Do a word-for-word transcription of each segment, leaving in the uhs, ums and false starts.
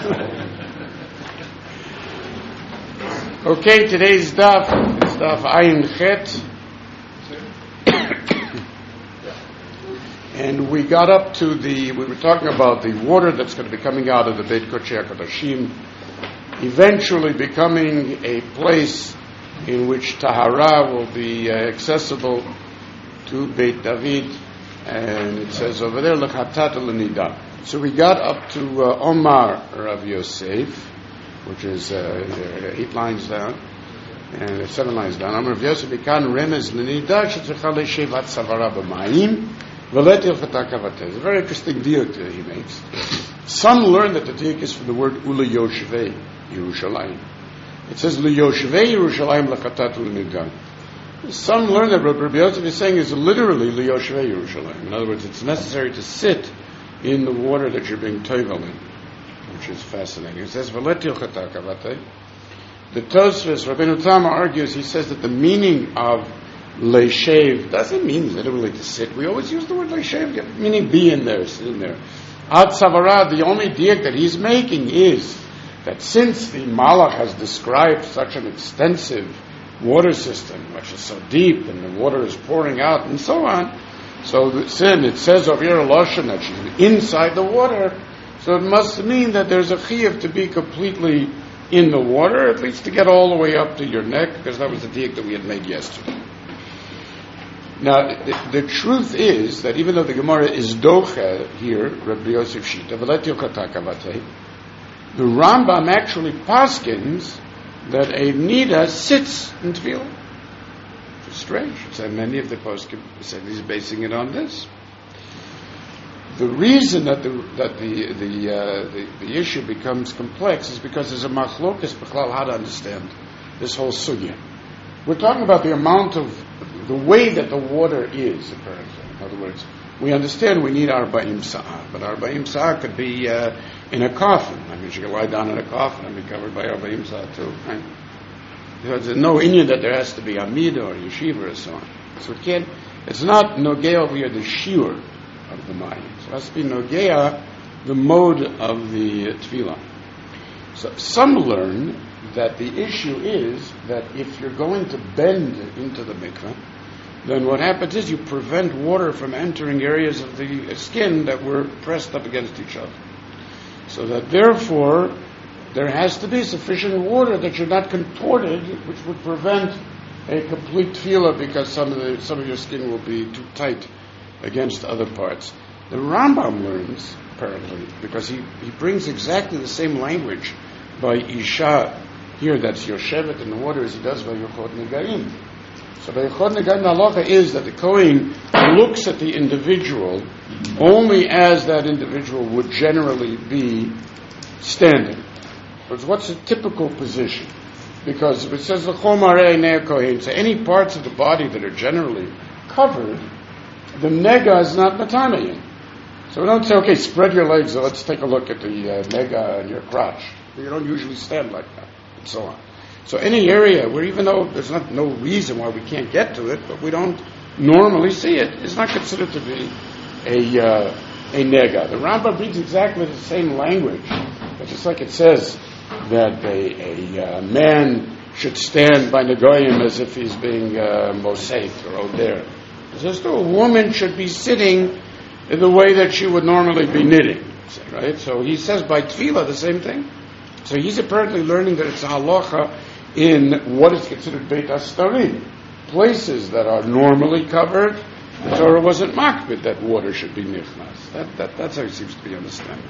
Okay, today's daf is daf Ayin Chet. And we got up to the, we were talking about the water that's going to be coming out of the Beit Kodesh HaKodashim, eventually becoming a place in which Tahara will be uh, accessible to Beit David, and it says over there, L'chatat l'nida. So we got up to uh, Omar Rav Yosef, which is uh, eight lines down, and seven lines down. Omar Rav Yosef, Ikan remez l'nida, shetzrecha le'shevat savara b'mayim, v'letil chata kavateh. It's a very interesting diuk that he makes. Some learn that the diuk is from the word Ula Yoshvei Yerushalayim. It says L'Yoshvei Yerushalayim l'chatat l'nida. Some learn that what Rabbi Yosef is saying is literally L'Yoshvei Yerushalayim. In other words, it's necessary to sit in the water that you're being toivel in, which is fascinating. It says V'letil chata kavateh. The Tosfos, Rabbeinu Tam argues, he says that the meaning of Leishev doesn't mean literally to sit. We always use the word Leishev, meaning be in there, sit in there. Ad Savara, the only diak that he's making is that since the Malach has described such an extensive water system, which is so deep, and the water is pouring out, and so on, so the sin, it says over here, Lashon, that she's inside the water, so it must mean that there's a chiyuv to be completely in the water, at least to get all the way up to your neck, because that was the diak that we had made yesterday. Now, the, the truth is that even though the Gemara is docha here, Rabbi Yosef Shita, v'letil chata kavateh, the Rambam actually paskins that a nida sits in tefillah. It's strange. So many of the poskim said he's basing it on this. The reason that the that the the, uh, the the issue becomes complex is because there's a machlokas b'chlal how to understand this whole sugya. We're talking about the amount of the way that the water is, apparently. In other words, we understand we need arba'im sa'ah, but arba'im sa'ah could be uh, in a coffin. I mean, you can lie down in a coffin and be covered by arba'im sa'ah too, right? There's no Indian that there has to be amida or yeshiva or so on. So it can't, it's not nogea over here, the shiur of the mayim. So it has to be nogea, the mode of the uh, tefillah. So some learn that the issue is that if you're going to bend into the mikveh, then what happens is you prevent water from entering areas of the skin that were pressed up against each other. So that therefore, there has to be sufficient water that you're not contorted, which would prevent a complete tefillah because some of the some of your skin will be too tight against other parts. The Rambam learns, apparently, because he, he brings exactly the same language by Isha here, that's Yoshevet in the water, as he does by Yochot Negaim. So the Yochot Negaim halacha is that the Kohen looks at the individual only as that individual would generally be standing. But what's a typical position? Because if it says the Chomarei Nea Kohen, so any parts of the body that are generally covered, the nega is not matanayin. So we don't say, okay, spread your legs, so let's take a look at the uh, nega and your crotch. You don't usually stand like that, and so on. So any area where even though there's not no reason why we can't get to it, but we don't normally see it, it's not considered to be a uh, a nega. The Rambam reads exactly the same language, but just like it says that a, a uh, man should stand by negoyim as if he's being uh, mosait or oder. It says too, a woman should be sitting in the way that she would normally be knitting, right? So he says by tefillah the same thing. So he's apparently learning that it's a halacha in what is considered Beit Astarim, places that are normally covered. The Torah wasn't makbid that water should be nichnas. That, that, that's how he seems to be understanding.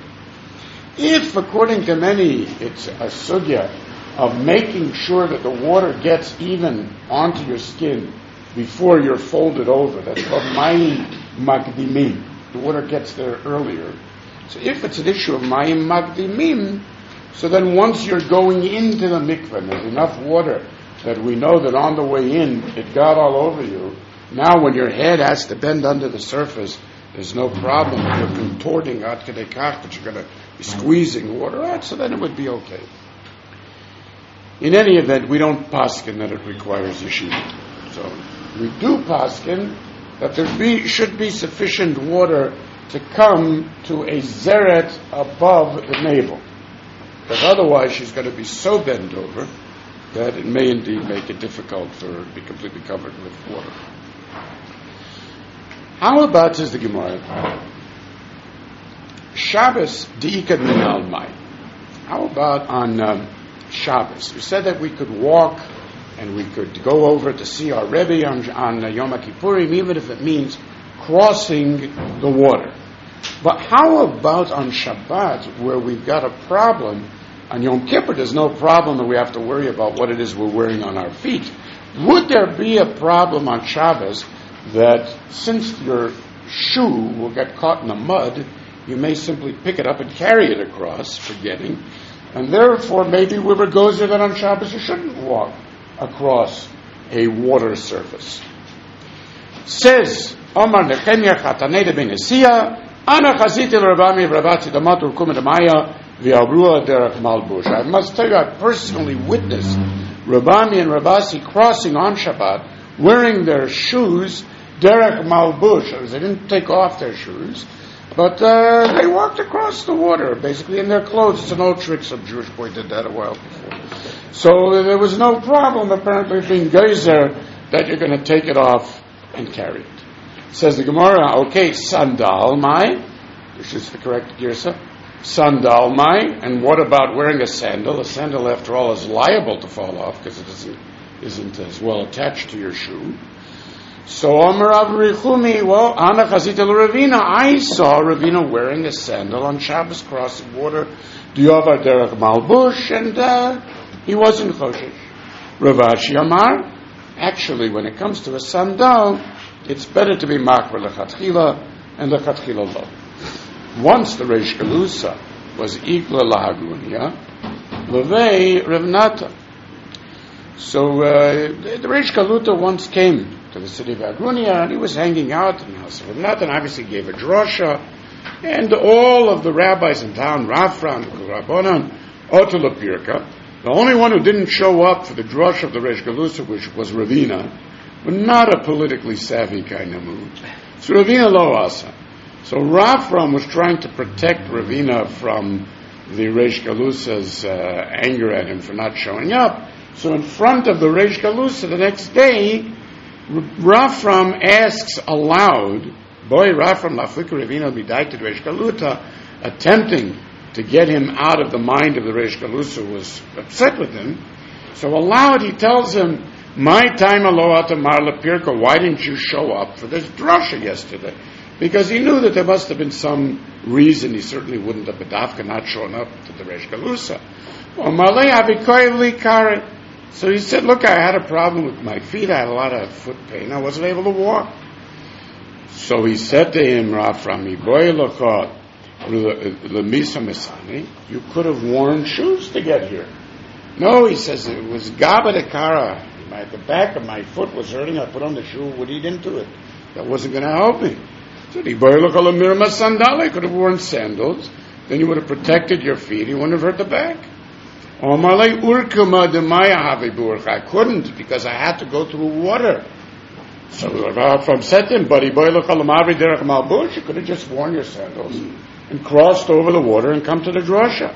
If, according to many, it's a sugya of making sure that the water gets even onto your skin before you're folded over, that's called mayim magdimim. The water gets there earlier. So if it's an issue of mayim magdimim, so then once you're going into the mikveh, and there's enough water that we know that on the way in, it got all over you. Now when your head has to bend under the surface, there's no problem. You're contorting ad kedei kach, but you're going to be squeezing water out, so then it would be okay. In any event, we don't paskin that it requires yeshiva. So we do paskin that there be, should be sufficient water to come to a zeret above the navel. because otherwise she's going to be so bent over that it may indeed make it difficult for her to be completely covered with water. How about, says the Gemara, Shabbos di'ikad min al-mai? How about on um, Shabbos? We said that we could walk and we could go over to see our Rebbe on, on uh, Yom Kippurim, even if it means crossing the water. But how about on Shabbat, where we've got a problem? On Yom Kippur, there's no problem that we have to worry about what it is we're wearing on our feet. Would there be a problem on Shabbos that since your shoe will get caught in the mud, you may simply pick it up and carry it across, forgetting, and therefore maybe whoever goes there that on Shabbos you shouldn't walk across a water surface. Says Omar Nechemia Chatanei de Benesia, Ana Chaziti l'Rabami Rabati Damat Urkum Demaya v'Abrua Derech Malbush. I must tell you, I personally witnessed Rabami and Rabasi crossing on Shabbat, wearing their shoes Derech Malbush. They didn't take off their shoes, but uh, they walked across the water, basically in their clothes. It's an old trick. Some Jewish boy did that a while before. So uh, there was no problem, apparently, being geyser that you're going to take it off and carry it. Says the Gemara, okay, sandal mai, which is the correct girsa, sandal mai, and what about wearing a sandal? A sandal, after all, is liable to fall off because it isn't, isn't as well attached to your shoe. So Amar Avrichumi, well, Ana Chazita Ravina, I saw Ravina wearing a sandal on Shabbos crossing water, Diyovar Derech Malbush, and uh, he wasn't Choshesh. Ravashi Amar, actually, when it comes to a sandal, it's better to be makbar lechatchila and lechatchila lo. Once the Reish Galusa was ikla lahagunia, levei Revnata. So uh, the Reish Galuta once came to the city of Agunia, and he was hanging out in the house of Revnata, and obviously gave a drosha, and all of the rabbis in town, Rafram, Rabbanan, Otula Pirka, the only one who didn't show up for the drosha of the Reish Galusa, which was Ravina, but not a politically savvy kind of move. So Ravina lo asa. So Rafram was trying to protect Ravina from the Reish Galusa's uh, anger at him for not showing up. So in front of the Reish Galusa the next day, Rafram asks aloud, boy, Rafram lafik Ravina b'daited Reish Galuta, attempting to get him out of the mind of the Reish Galusa, who was upset with him. So aloud he tells him, my time aloha marla pirka, why didn't you show up for this drasha yesterday? Because he knew that there must have been some reason. He certainly wouldn't have bedavka not shown up to the Reish Galusa. So he said, look, I had a problem with my feet. I had a lot of foot pain. I wasn't able to walk. So he said to him, Raframi, boy locha lemisa mesani, you could have worn shoes to get here. No, he says, it was gaba de kara. My, the back of my foot was hurting. I put on the shoe, would eat into it. That wasn't going to help me. So he I could have worn sandals. Then you would have protected your feet. You wouldn't have hurt the back. I couldn't because I had to go through water. So from Setim, buddy, you could have just worn your sandals and crossed over the water and come to the drasha.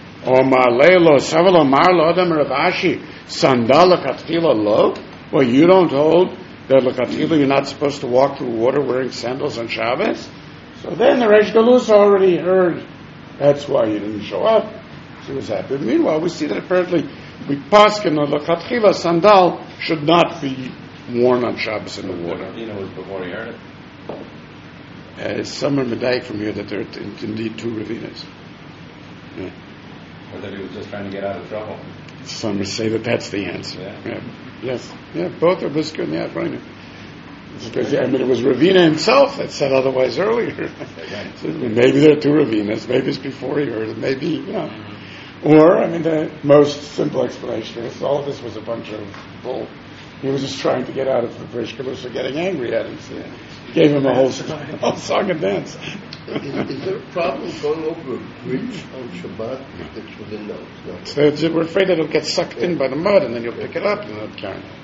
Well, you don't hold that l'chatchila you're not supposed to walk through water wearing sandals on Shabbos? So then the Reish Galusa already heard that's why you didn't show up. She was happy. Meanwhile, we see that apparently we paskin on l'chatchila sandal should not be worn on Shabbos in the water. You know, it was before he heard it. Uh, it's somewhere medayik from here that there are t- indeed two Ravinas. Yeah. Or that he was just trying to get out of trouble. Some say that that's the answer. Yeah. Yeah. Yes. Yeah, both are Brisker and the Afraina. I mean, it was Ravina himself that said otherwise earlier. So maybe there are two Ravinas. Maybe it's before he heard it. Maybe, you know. Or, I mean, the most simple explanation is all of this was a bunch of bull. He was just trying to get out of the Reish Galusa getting angry at him. So he gave him a whole, whole song and dance. Is, is there a problem going over a bridge on Shabbat that you didn't know? No. So we're afraid that it'll get sucked in by the mud and then you'll pick it up and it'll carry it.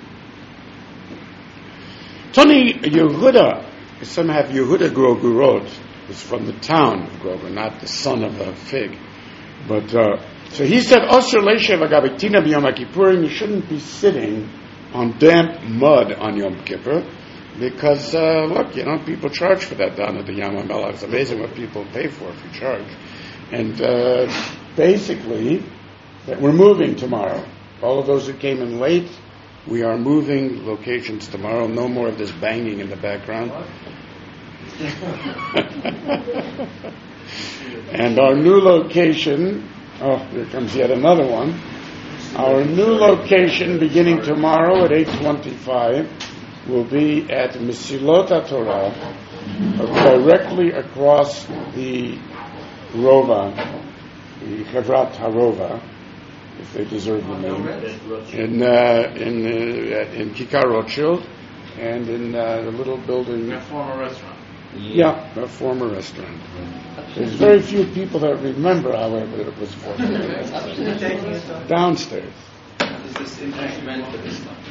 Tony Yehuda, some have Yehuda Grogurot, is from the town of Grover, not the son of a fig. But uh, So he said, Osher leishev agabitina b'Yom Kippurim, you shouldn't be sitting on damp mud on Yom Kippur, because, uh, look, you know, people charge for that down at the Yam HaMelech. It's amazing what people pay for if you charge. And uh, basically, that we're moving tomorrow. All of those who came in late, we are moving locations tomorrow. No more of this banging in the background. And our new location, oh, here comes yet another one. Our new location, beginning tomorrow at eight twenty-five, will be at Mesilot HaTorah, directly across the Rova, the Chevrat HaRova, if they deserve the name, in uh, in uh, in Kikar Rothschild, and in uh, the little building. A former restaurant. Yeah, a former restaurant. There's very few people that remember, however, that it was former. Downstairs. Is this implement for this time?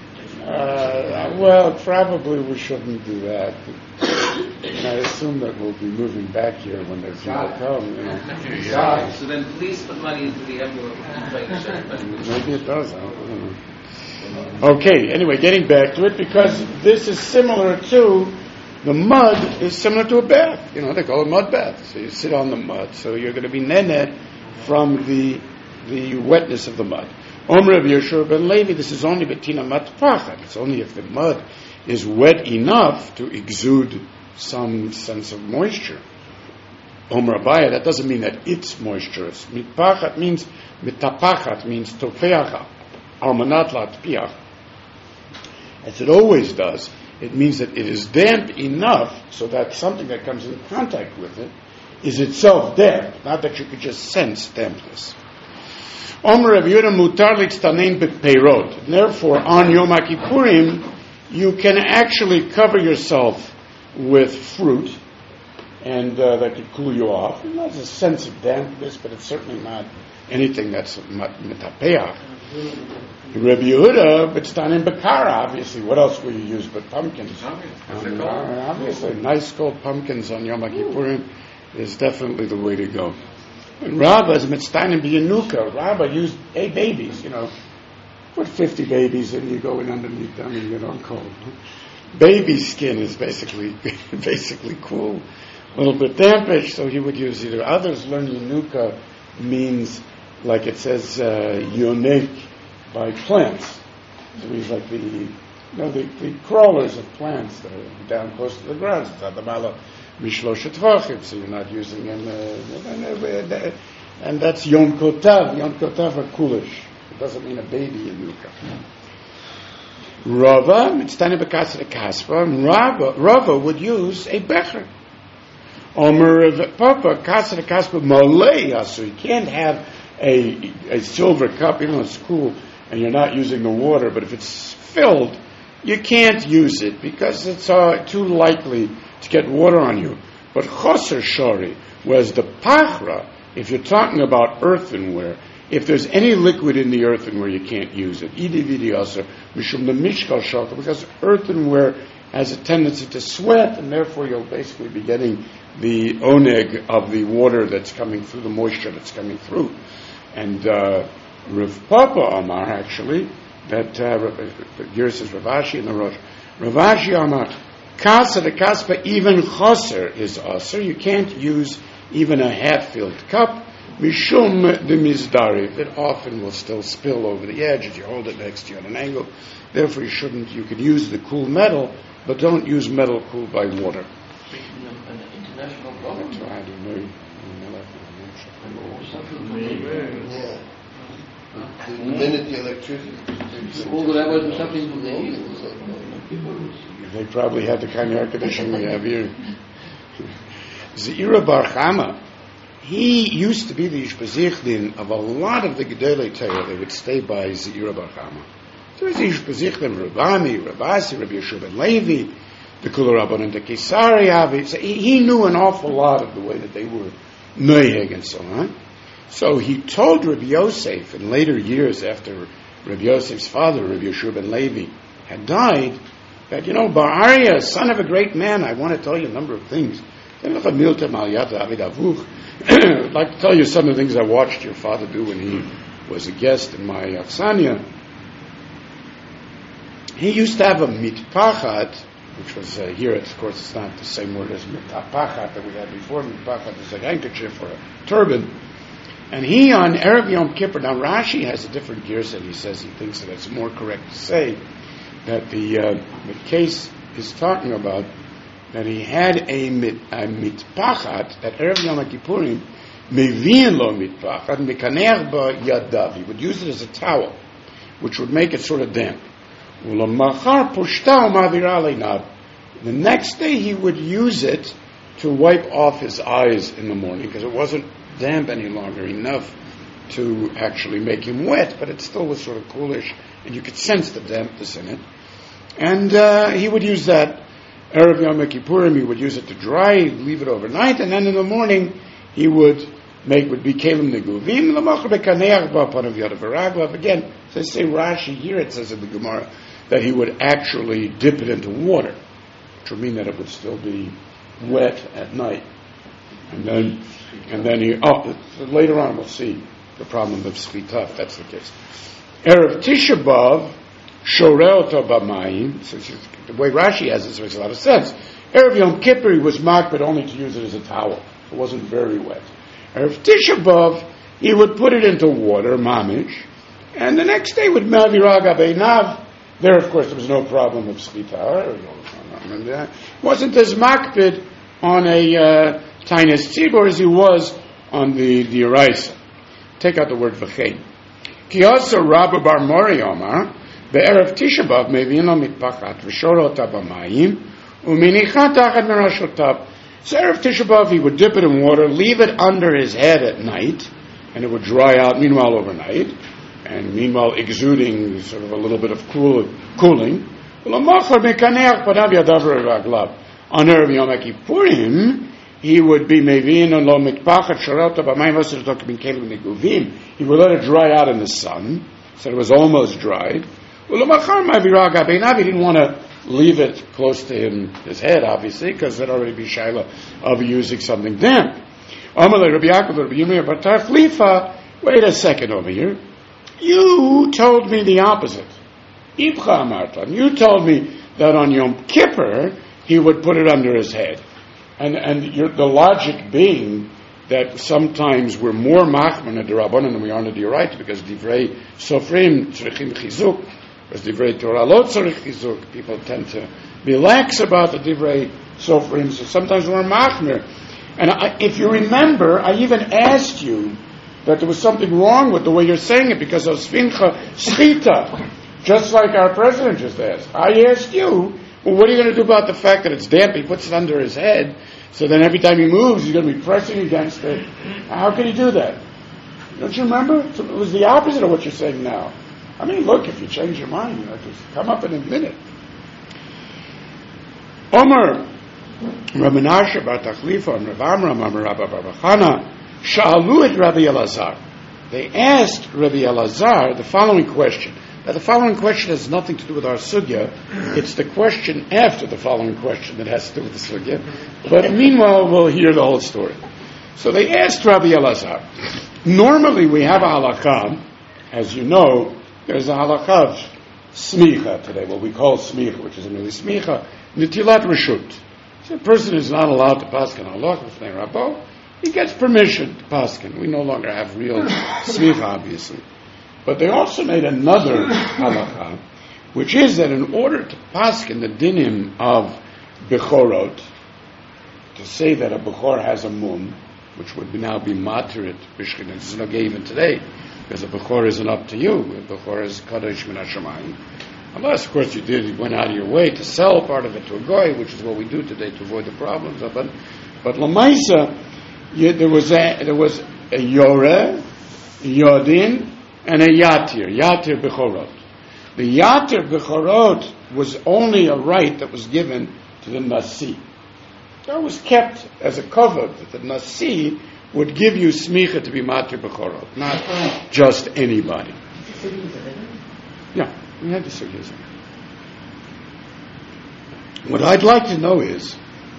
Uh, well, probably we shouldn't do that. And I assume that we'll be moving back here when the people come, you know. So then please put money into the envelope and make sure. Maybe it does. I don't know. Okay, anyway, getting back to it, because this is similar to, the mud is similar to a bath. You know, they call it mud bath. So you sit on the mud. So you're going to be nene from the the wetness of the mud. Omer Rav Yeshua ben Levi, this is only betina matpachat. It's only if the mud is wet enough to exude some sense of moisture. Omer Abaya, that doesn't mean that it's moisturous. Mitpachat means, mitapachat means tofeacha, almanat latpiach. As it always does, it means that it is damp enough so that something that comes in contact with it is itself damp, not that you could just sense dampness. Omer Rav Yehuda mutar litztanein bepeirot. Therefore, on Yom Kippurim, you can actually cover yourself with fruit, and uh, that could cool you off. And there's a sense of dampness, but it's certainly not anything that's metapeach. Rabbi Yehuda, b'tztanim bekara, obviously. What else will you use but pumpkins? Um, uh, obviously, nice cold pumpkins on Yom Kippurim is definitely the way to go. And Rabbah is mitztanim b'yanuka. Rabbah used eight babies, you know. Put fifty babies in, you go in underneath them and you get on cold. Baby skin is basically basically cool. A little bit dampish, so he would use either. Others learn yanuka means, like it says, uh, yonik, by plants. So he's like the, you know, the, the crawlers of plants that are down close to the ground. So you're not using them. Uh, and that's Yom Kotav. Yom Kotav are coolish. It doesn't mean a baby in Yuka. Rava, mitztani b'kasra kaspa, Rava, Rava would use a becher. Omer Papa, kasra kaspa malei, so you can't have a, a silver cup, even though it's cool, and you're not using the water, but if it's filled, you can't use it because it's uh, too likely to get water on you. But choser shori, whereas the pachra, if you're talking about earthenware, if there's any liquid in the earthenware, you can't use it. Because earthenware has a tendency to sweat, and therefore you'll basically be getting the oneg of the water that's coming through, the moisture that's coming through. And uh, Rav Papa Amar, actually, that uh, here says Ravashi in the Rosh. Ravashi Amar, Kasa the Kaspa, even choser is aser. You can't use even a half-filled cup. Mishum de mizdari, that often will still spill over the edge if you hold it next to you at an angle. Therefore, you shouldn't. You could use the cool metal, but don't use metal cooled by water. International problem. That's right. The minute the electricity. They probably had the kind of air conditioning we have here. Zeira Bar Chama, he used to be the Ishbezichdin of a lot of the Gedolei Torah. They would stay by Zeira Bar Chama. So there was Ishbezichdin, Rabami, Rabasi, Rabbi Yeshua ben Levi, the Kula Rabban and the Kesari Avi. So he, he knew an awful lot of the way that they were noyeg and so on. So he told Rabbi Yosef in later years after Rabbi Yosef's father, Rabbi Yeshua ben Levi, had died, that, you know, Bar Aryeh, son of a great man, I want to tell you a number of things. I'd like to tell you some of the things I watched your father do when he was a guest in my Aksania. He used to have a mitpachat, which was uh, here, of course, it's not the same word as mitapachat that we had before. Mitpachat is a handkerchief or a turban. And he, on Erev Yom Kippur, now Rashi has a different gears, and he says he thinks that it's more correct to say that the, uh, the case is talking about that he had a, mit, a mitpachat, that Erev Yom Kippurim, mevi'in lo mitpachat, mekaneach ba yadav. He would use it as a towel, which would make it sort of damp. The next day he would use it to wipe off his eyes in the morning, because it wasn't damp any longer enough to actually make him wet, but it still was sort of coolish, and you could sense the dampness in it. And uh, he would use that Erev Yom Kippurim, he would use it to dry, leave it overnight, and then in the morning he would make, would be Kelim Neguvim, again, so I say Rashi, here it says in the Gemara, that he would actually dip it into water, which would mean that it would still be wet at night. And then, and then he, oh, later on we'll see the problem of Schita, if that's the case. Erev Tisha B'Av, Shoreh oto b'mayim, so the way Rashi has this makes a lot of sense. Erev Yom Kippur he was marked, but only to use it as a towel. It wasn't very wet. Erev Tisha B'Av, he would put it into water, mamish, and the next day would maviraga beinav. There, of course, there was no problem of schita. It wasn't as makpid on a uh, tainis tzibor as he was on the the eraisa. Take out the word v'chein. Ki also Rabbi Bar Mori Omar be'erev Tisha B'Av mevi'ino mitpachat v'shoro ota b'mayim u'minichat tachat merashotav. So erev Tisha B'Av he would dip it in water, leave it under his head at night, and it would dry out. Meanwhile, overnight. And meanwhile exuding sort of a little bit of cool, cooling. On Erev Yom Kippurim, he would be mevin and lo mitpachat sharata b'mayim v'asir tokim kelim neguvim. He would let it dry out in the sun, so it was almost dried. He didn't want to leave it close to him, his head, obviously, because there'd already be shaila of using something damp. Wait a second over here. You told me the opposite. Ibcha Amartan. You told me that on Yom Kippur he would put it under his head, and and your, the logic being that sometimes we're more machman at the Rabbanan than we are in the D'oraita, because divrei sofrim tzrichim chizuk, because divrei Torah lo tzrich chizuk. People tend to be lax about the divrei sofrim, so sometimes we're machmer. And I, if you remember, I even asked you that there was something wrong with the way you're saying it, because of sfincha schita, just like our president just asked. I asked you, well, what are you going to do about the fact that it's damp? He puts it under his head, so then every time he moves, he's going to be pressing against it. How can he do that? Don't you remember? It was the opposite of what you're saying now. I mean, look, if you change your mind, you know, just come up in a minute. Omer, Rabbi Menashe bar Tachlifa, and Rav Amram, and Rabbi bar Bachana, Sha'alu et Rabbi Elazar. They asked Rabbi Elazar the following question. Now, the following question has nothing to do with our sugya. It's the question after the following question that has to do with the sugya. But meanwhile, we'll hear the whole story. So they asked Rabbi Elazar. Normally, we have a halakha. As you know, there's a halakha of smicha today, what we call smicha, which isn't really smicha, nitilat reshut. So a person is not allowed to paskin halakha b'fnei Rabbo. He gets permission to paskin. We no longer have real smicha, obviously. But they also made another halakha, which is that in order to paskin the dinim of bechorot, to say that a bechor has a mum, which would now be materit b'shchina, this is not even today, because a bechor isn't up to you. A bechor is kadosh min hashamayim. Unless, of course, you did, you went out of your way to sell part of it to a goy, which is what we do today to avoid the problems of it. But lamaisa, You, there was a there was a Yoreh, Yodin, and a Yatir, Yatir Bechorot. The Yatir Bechorot was only a right that was given to the Nasi. That was kept as a cover, that the Nasi would give you smicha to be Matir Bechorot, not just anybody. Yeah, we had the suggestion. What I'd like to know is,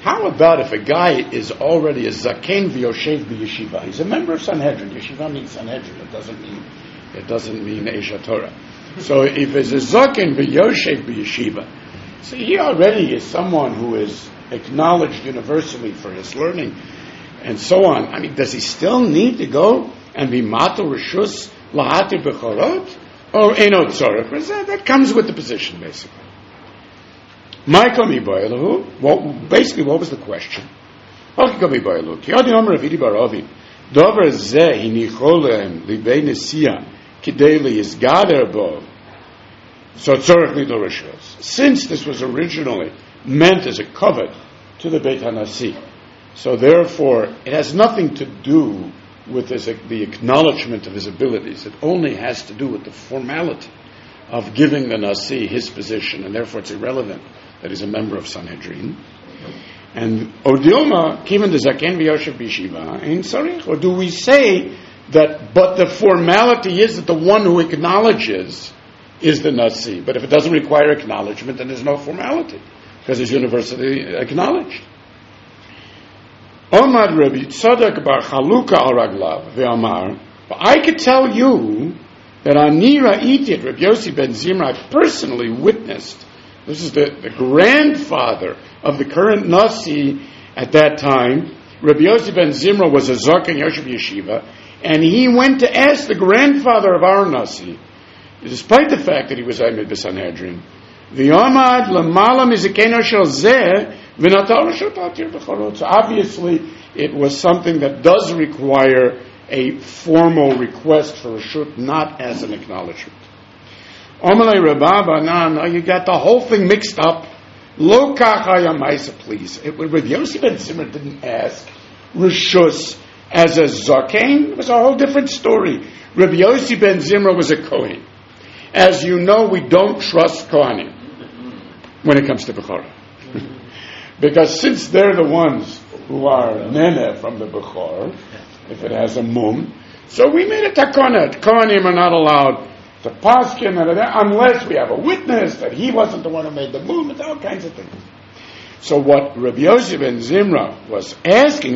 How about if a guy is already a zaken v'yoshev b'yeshiva? He's a member of Sanhedrin. Yeshiva means Sanhedrin. It doesn't mean it doesn't mean Esha Torah. So if it's a zaken v'yoshev b'yeshiva, so he already is someone who is acknowledged universally for his learning and so on. I mean, does he still need to go and be mato rishus lahati bechorot? Or eno tzorach? That comes with the position, basically. Michael Miboilahu, what basically what was the question? Michael Miboilahu, Kiadi Omer Avidi Baravi, Dover Zeh Hinicholehem Libei Nesia Kideli is Gader Bo. So Tzorach Lidor Rishos. Since this was originally meant as a covet to the Beit Hanasi, so therefore it has nothing to do with his, the acknowledgement of his abilities. It only has to do with the formality of giving the Nasi his position, and therefore it's irrelevant that he's a member of Sanhedrin. And Odilma, Kivan the Zaken v'Yoshev b'Yeshiva, in Sarich, or do we say that, but the formality is that the one who acknowledges is the Nasi, but if it doesn't require acknowledgement, then there's no formality, because it's universally acknowledged. Omad Rabbi Tzadok bar Chaluka al Raglav ve'amar, but I could tell you that Ani Ra'iti, Rabbi Yossi ben Zimra, I personally witnessed. This is the, the grandfather of the current Nasi at that time. Rabbi Yossi ben Zimra was a Zaken Yoshev Yeshiva, and he went to ask the grandfather of our Nasi, despite the fact that he was Amid B'Sanhedrin, V'yomad l'mala mizikeno shel zeh v'natar shel patir b'chorot. So obviously, it was something that does require a formal request for a shut, not as an acknowledgement. Omalei Rababa, no, no, you got the whole thing mixed up. Lo kachaya maisa, please. It, Rabbi Yossi ben Zimra didn't ask Rishus as a zaken. It was a whole different story. Rabbi Yossi ben Zimra was a Kohen. As you know, we don't trust Kohanim when it comes to Bechorah. Because since they're the ones who are nene from the Bechor, if it has a mum, so we made a takonet. Kohanim are not allowed to paskin unless we have a witness that he wasn't the one who made the mum, and all kinds of things. So what Rabbi Yosef ben Zimra was asking,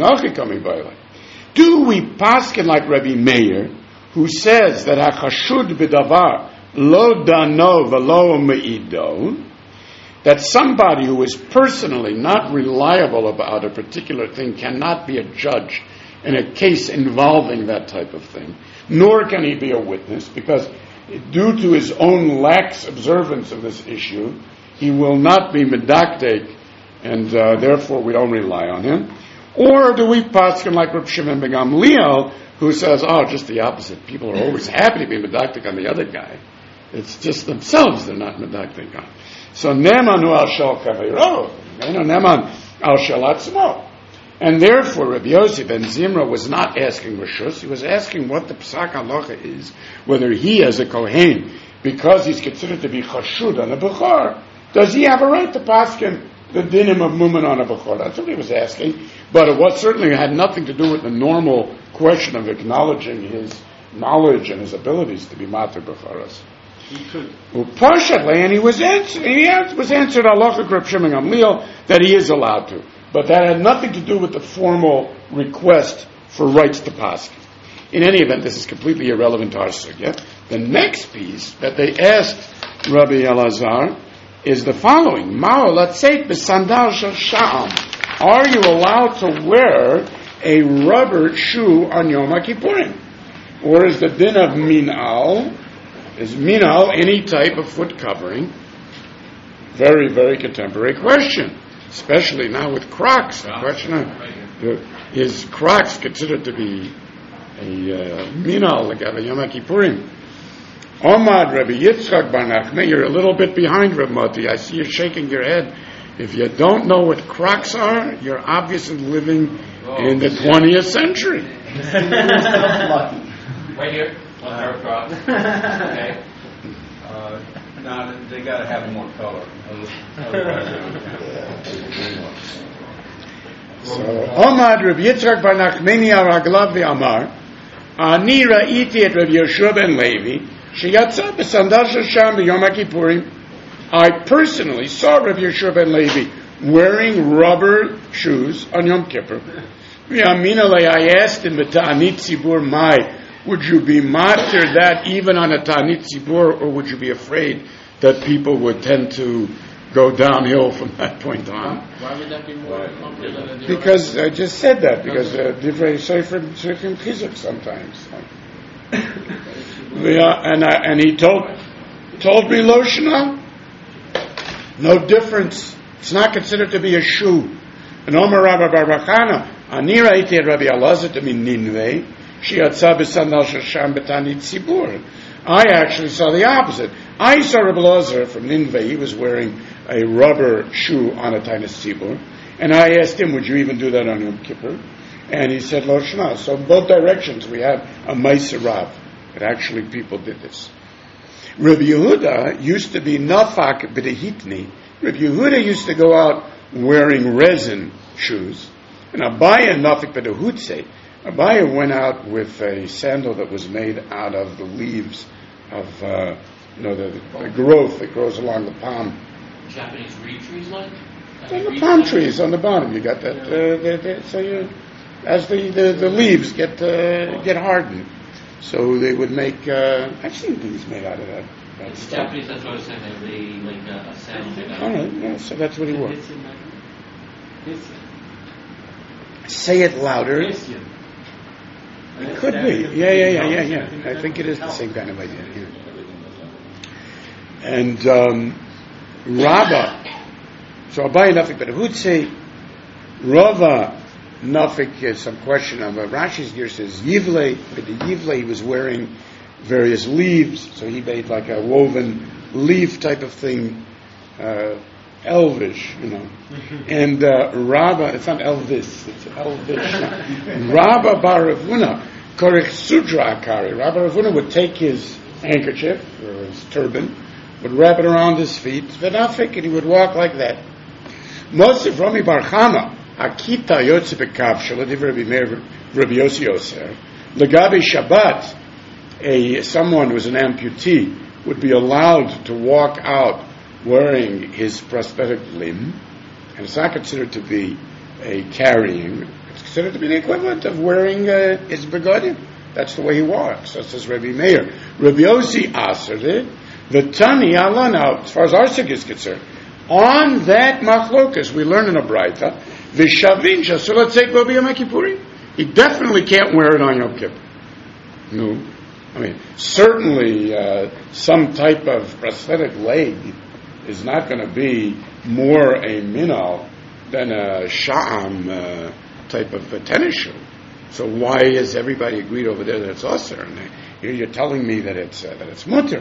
do we paskin like Rabbi Meir, who says that hachashud b'davar lo dano v'lo me'ido, that somebody who is personally not reliable about a particular thing cannot be a judge in a case involving that type of thing, nor can he be a witness, because due to his own lax observance of this issue, he will not be medaktek, and uh, therefore we don't rely on him. Or do we paskin like Reb Shimon ben Gamliel, who says, oh, just the opposite. People are always happy to be medaktek on the other guy. It's just themselves they're not medaktek on. So Neman hu al shel kaveiro, Neman al shel atzmo. And therefore, Rabbi Yossi ben Zimra was not asking Rishus, he was asking what the Psak Halacha is, whether he as a Kohen, because he's considered to be Chashud on a Bechor, does he have a right to paskin the dinim of Muman on a Bechor? That's what he was asking, but it was certainly had nothing to do with the normal question of acknowledging his knowledge and his abilities to be Mater Bechoros. He could. Partially, and he was answered, he was answered Halacha Reb Shimon Gamliel that he is allowed to. But that had nothing to do with the formal request for rights to paskin. In any event, this is completely irrelevant to our sugya. The next piece that they asked Rabbi Elazar is the following: Ma'o latzeit b'sandal shel sha'am. Are you allowed to wear a rubber shoe on Yom HaKippurim? Or is the din of minal, is minal any type of foot covering? Very, very contemporary question. Especially now with Crocs. The question of, is Crocs considered to be a uh, minal, like a Yom Kippurim? Omad Rabbi Yitzchak bar Nachman, you're a little bit behind Reb Moti. I see you shaking your head. If you don't know what Crocs are, you're obviously living oh, in the twentieth century. Right here, one pair of Crocs. Okay. Uh, no, they got to have more color. So, Omad Rabbi Yitzchak bar Nachmani al Raglav ve'amar, Ani ra'iti et Rabbi Yehoshua ben Levi, sheyatza b'sandal shel sham b'Yom HaKippurim. I personally saw Rabbi Yehoshua ben Levi wearing rubber shoes on Yom Kippur. I asked him, Ta'anit Tzibur Mai, would you be matter that even on a Ta'anit Tzibur, or would you be afraid that people would tend to go downhill from that point on? Why would that be more popular than the Because I just said that, because uh, different Seifrim Chizuk sometimes. Yeah, and I, and he told told me Loshna, no difference. It's not considered to be a shoe. And Omer Rabbi Barbachana, Ani Raiti Rabbi Elazar to min Ninveh, Shiatza b'Sandal Shasham B'Tanit Tzibur. I actually saw the opposite. I saw Rabbi Elazar from Ninveh. He was wearing a rubber shoe on a Tainus Tzibur, and I asked him, "Would you even do that on Yom Kippur?" And he said, "Lo Shana." So in both directions, we have a Ma'aser Rav. That actually people did this. Rabbi Yehuda used to be nafak b'dehitni. Rabbi Yehuda used to go out wearing resin shoes, and Abaya nafak b'dehutze. Abaya went out with a sandal that was made out of the leaves of, uh, you know, the, the growth that grows along the palm. Japanese reed trees, like? On the palm trees on the bottom, you got that. Uh, they, they, so you, as the, the, the leaves get uh, get hardened. So they would make, uh, I've seen things made out of that. that It's stuff. Japanese, that's what I was saying, they they make a, a sound made out All of right, yeah, so that's what he wore. It's in my- it's- Say it louder. it's in- It could be. Yeah, yeah, yeah, yeah, yeah. I think it is the same kind of idea. Yeah. And um, Rabba, so Abaye Nafik, but who would say Rava Nafik is some question of uh, Rashi's gear says Yivle, but the Yivle he was wearing various leaves, so he made like a woven leaf type of thing, uh, elvish, you know. And uh, Rabba, it's not Elvis, it's elvish. Rabba Bar Ravuna, Korech Sudra Akari. Rabba Ravuna would take his handkerchief or his turban, would wrap it around his feet, V'nafik, and he would walk like that. Mosif Rami Bar Chama, Akita Yotze Bekav Shaladiv Rabbi Meir Rabbi Yossi Oser, Legabi Shabbat, a someone who was an amputee would be allowed to walk out wearing his prosthetic limb, and it's not considered to be a carrying. It's considered to be the equivalent of wearing uh, his begodim. That's the way he walks. That says Rabbi Meir. Rabbi Yossi asered it. The Tani Allah. Now, as far as our sig is concerned, on that machlokas we learn in a Braita, Vishavin Shasulat Tzeit Bo B'Yom HaKippurim. He definitely can't wear it on Yom Kippur. No. I mean, certainly uh, some type of prosthetic leg is not going to be more a minnow than a sha'am uh, type of a tennis shoe. So why has everybody agreed over there that it's usher? And here you're telling me that it's uh, that it's mutter.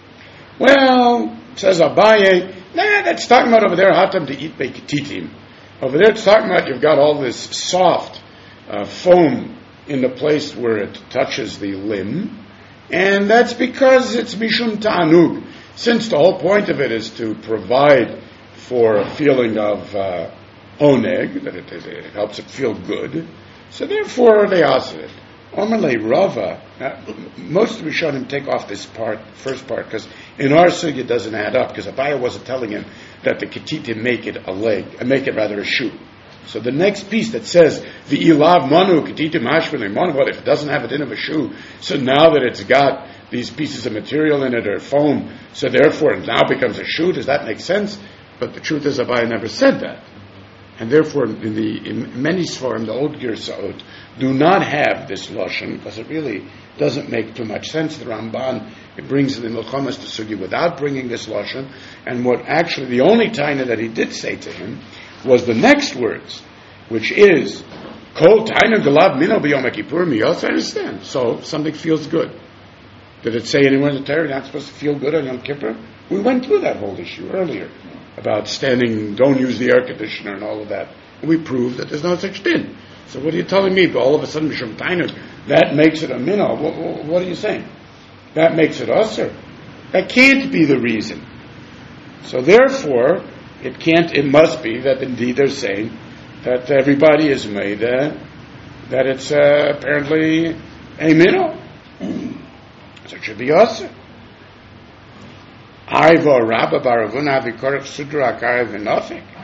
Well, says Abaye, nah, that's talking about over there hatam to eat beketitim. Over there it's talking about you've got all this soft uh, foam in the place where it touches the limb, and that's because it's mishum ta'anug. Since the whole point of it is to provide for a feeling of uh, oneg, that it, it helps it feel good, so therefore they asked it. Omerle Rava, now, most of the Rishonim take off this part, first part, because in our sugi it doesn't add up, because Abaya wasn't telling him that the ketitim make it a leg, uh, make it rather a shoe. So the next piece that says the ilav manu ketitim hashvin manu, but if it doesn't have it in of a shoe, so now that it's got these pieces of material in it or foam, so therefore it now becomes a shoe. Does that make sense? But the truth is, Abaya never said that, and therefore in the in many svarim, the old Girsaot do not have this lashon because it really doesn't make too much sense. The Ramban it brings the Milchamas to Sugi without bringing this lashon, and what actually the only taina that he did say to him was the next words, which is Kol taina galav mino b'yom kippur miyos. I understand. So something feels good. Did it say anywhere in the Torah you're not supposed to feel good on Yom Kippur? We went through that whole issue earlier about standing, don't use the air conditioner and all of that. And we proved that there's no such thing. So what are you telling me? All of a sudden, Mishum Tainuk, that makes it a minnow. What, what are you saying? That makes it usher. That can't be the reason. So therefore, it can't, it must be that indeed they're saying that everybody is made, uh, that it's uh, apparently a minnow. So it should be usher. Arivo Rabba Baravuna Vikorach Sudra Akarav Vinofik.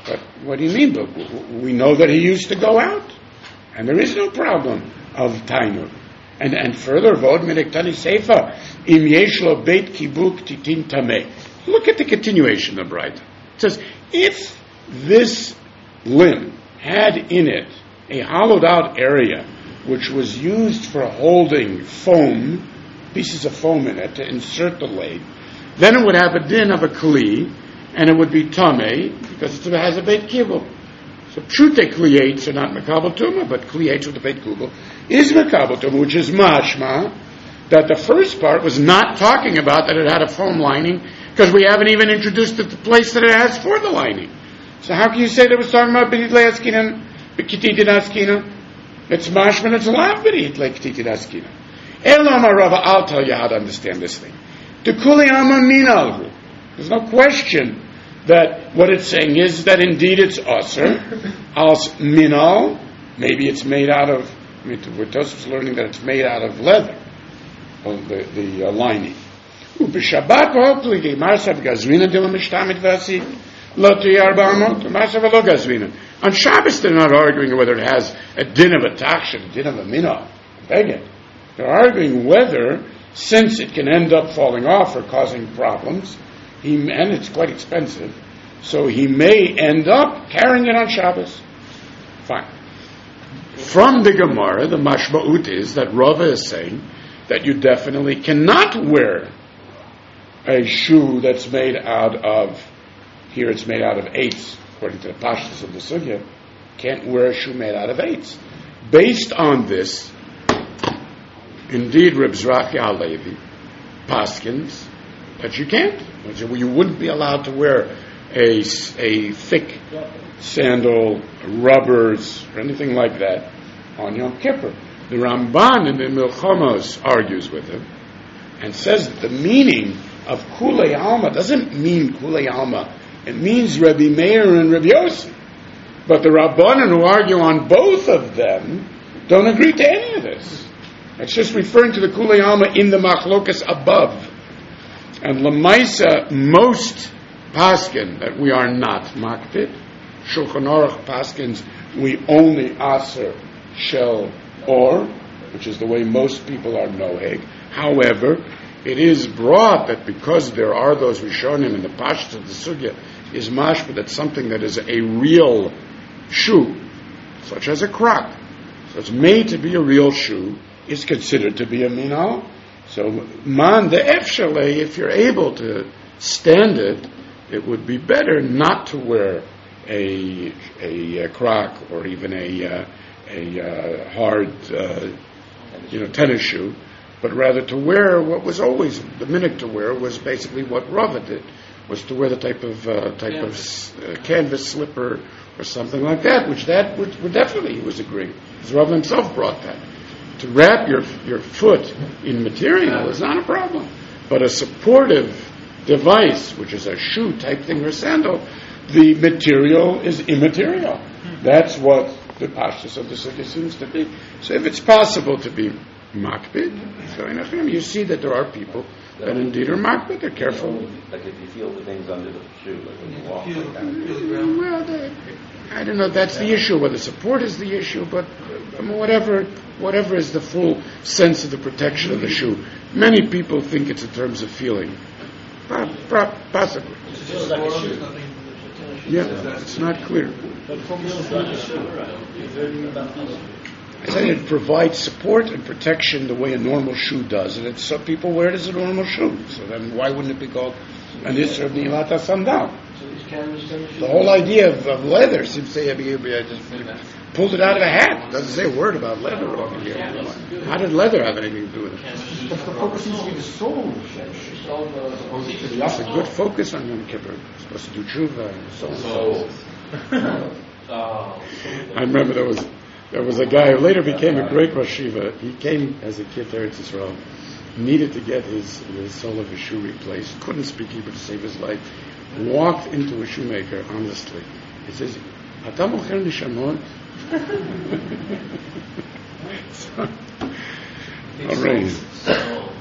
But what do you mean? But we know that he used to go out, and there is no problem of tainug. And and further, vod minektani seifa im yesh lo beit kibuk titin tameh. Look at the continuation of the Braita. It says, if this limb had in it a hollowed out area which was used for holding foam, pieces of foam in it to insert the lathe, then it would have a din of a kli, and it would be tameh because it has a beit kibuk. So pshute kliyates are not makabel tumah, but kliyates with the beit kibuk is makabel tumah, which is mashma that the first part was not talking about that it had a foam lining, because we haven't even introduced the place that it has for the lining. So how can you say that it was talking about b'nitlei askinan, b'kititin askinan? It's mashman, it's lav b'nitlei kititin askinan. Elam Rava, I'll tell you how to understand this thing. T'kuli ama minalhu. There's no question that what it's saying is that indeed it's aser. Als minal, maybe it's made out of, I mean, we're just learning that it's made out of leather, of the, the uh, lining. Ubishabat v'hopligi, marsav gazrina dila mishtamit v'asi, lo tiyar ba'amot, marsav v'lo gazrina. On Shabbos they're not arguing whether it has a din of a takshin, a din of a minal. Beg it. They're arguing whether, since it can end up falling off or causing problems, he, and it's quite expensive, so he may end up carrying it on Shabbos. Fine. From the Gemara, the mashma'ut is that Rava is saying that you definitely cannot wear a shoe that's made out of, here it's made out of eights, according to the pashtus of the sugya, can't wear a shoe made out of eights. Based on this, indeed, Reb Zrachi HaLevi paskins that you can't. You wouldn't be allowed to wear a, a thick sandal, rubbers, or anything like that on Yom Kippur. The Ramban in the Milchamos argues with him and says that the meaning of Kulei Alma doesn't mean Kulei Alma. It means Rabbi Meir and Rabbi Yossi. But the Rabbanan who argue on both of them don't agree to any of this. It's just referring to the Kulei Alma in the Machlokas above. And Lamaisa, most paskin that we are not makpid, Shulchan Aruch paskins, we only aser shel or, which is the way most people are noheg. However, it is brought that because there are those Rishonim in the pashtus of the sugya, is mashma that something that is a real shoe, such as a crock, so it's made to be a real shoe, is considered to be a minal. So, man, the efshale, if you're able to stand it, it would be better not to wear a a, a crock or even a uh, a uh, hard, uh, you know, tennis shoe, but rather to wear what was always the minute to wear was basically what Rava did, was to wear the type of uh, type canvas. of uh, canvas slipper or something like that, which that would, would definitely he was agreeing. Because Rava himself brought that. To wrap your your foot in material is not a problem, but a supportive device, which is a shoe type thing or a sandal, the material is immaterial. That's what the pashtus of the sugya seems to be. So if it's possible to be makbid, so in you see that there are people that indeed are makbid. They're careful. Like if you feel the things under the shoe, like when you walk. Feel- like that. feel- Well, the, I don't know. That's the issue. Whether support is the issue, but I mean, whatever, whatever is the full sense of the protection of the shoe. Many people think it's in terms of feeling. Pro- pro- Possibly. Feels like a shoe. Yeah, it's not clear. I said it provides support and protection the way a normal shoe does, and it's, some people wear it as a normal shoe. So then, why wouldn't it be called an Isra of Nilata Sandal? The whole idea of, of leather seems to be, I just pulled it out of a hat. It doesn't say a word about leather over here. How did leather have anything to do with it? But the focus seems to be the soul. It's a good focus on Yom Kippur. It's supposed to do tshuva and so on. I remember there was there was a guy who later became a great Rosh Yeshiva. He came as a kid to Eretz Yisrael, needed to get his, his sole of his shoe replaced, couldn't speak Hebrew to save his life, walked into a shoemaker, honestly. He says, "Atam ocher nishamot?" All right.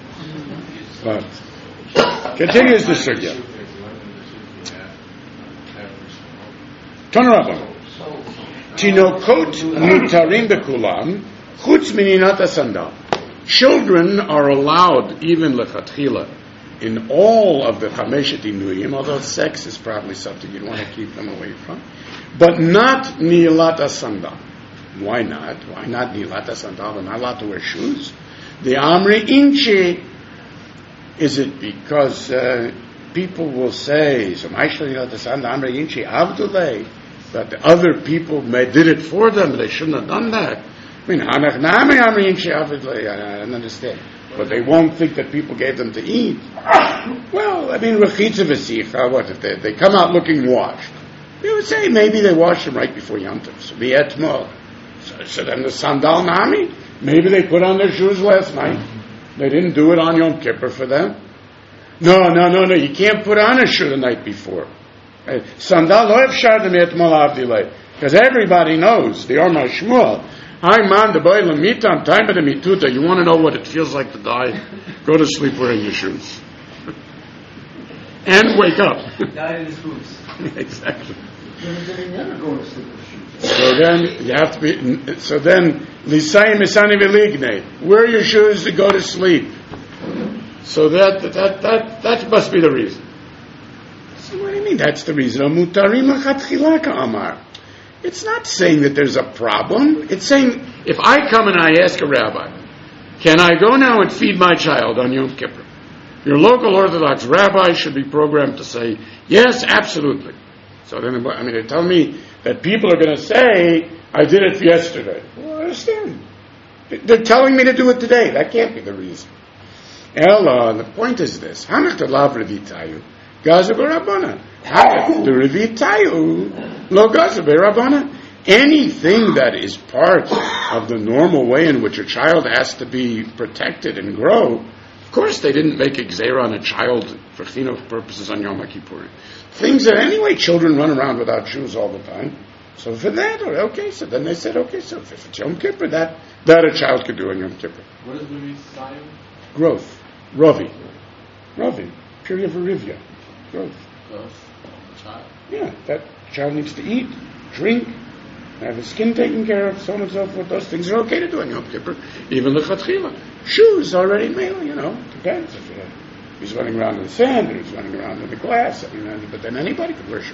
But continues the sugya. Tanarabban. Tinokot mutarim bekulam, chutz mininat asandal. Children are allowed, even lechatchila, in all of the chameshet inuyim, although sex is probably something you'd want to keep them away from, but not nilat asandal. Why not? Why not nilat asandal? They're not allowed to wear shoes. The amri inchi. Is it because uh, people will say, so nilat asandal amri inchi avdulei, that the other people may, did it for them, they shouldn't have done that? I mean, I don't understand. But they won't think that people gave them to eat. Well, I mean, rechitza v'sicha, what if they, they come out looking washed? We would say maybe they washed them right before Yom Tov. So be etmol. So, so then the sandal nami, maybe they put on their shoes last night. They didn't do it on Yom Kippur for them. No, no, no, no, you can't put on a shoe the night before. Sandal lo efshar dem etmol avdilei. Because everybody knows, the Orma Shmuel, Hi man, the boy mitam time of the mituta. You want to know what it feels like to die? Go to sleep wearing your shoes, and wake up. Die in his boots. Exactly. They never go to sleep with shoes. So then you have to be. So then lisayim misani v'ligne. Wear your shoes to go to sleep. So that that that that must be the reason. So what do you mean? That's the reason. Mutarim achatchila ka'amar. It's not saying that there's a problem. It's saying, if I come and I ask a rabbi, can I go now and feed my child on Yom Kippur? Your local Orthodox rabbi should be programmed to say, yes, absolutely. So then, I mean, they tell me that people are going to say, I did it yesterday. Well, I understand. They're telling me to do it today. That can't be the reason. Ella, the point is this. Hanach telav revitayu. Gaza b'Rabbana. The revitayu lo gaza b'Rabbana. Anything that is part of the normal way in which a child has to be protected and grow, of course they didn't make a gzeira on a child for chinuch purposes on Yom Kippur. Things that anyway children run around without shoes all the time. So for that, okay, so then they said, okay, so if it's Yom Kippur, that, that a child could do on Yom Kippur. What is the revitayu? Growth. Ravi. Ravi. Period for rivya. Growth. Growth of the child. Yeah, that child needs to eat, drink, have his skin taken care of, so on and so forth. Those things are okay to do on Yom Kippur. Even the Chatchila. Shoes already male, you know, depends. If uh, he's running around in the sand or he's running around in the glass, I mean, but then anybody could wear shoes.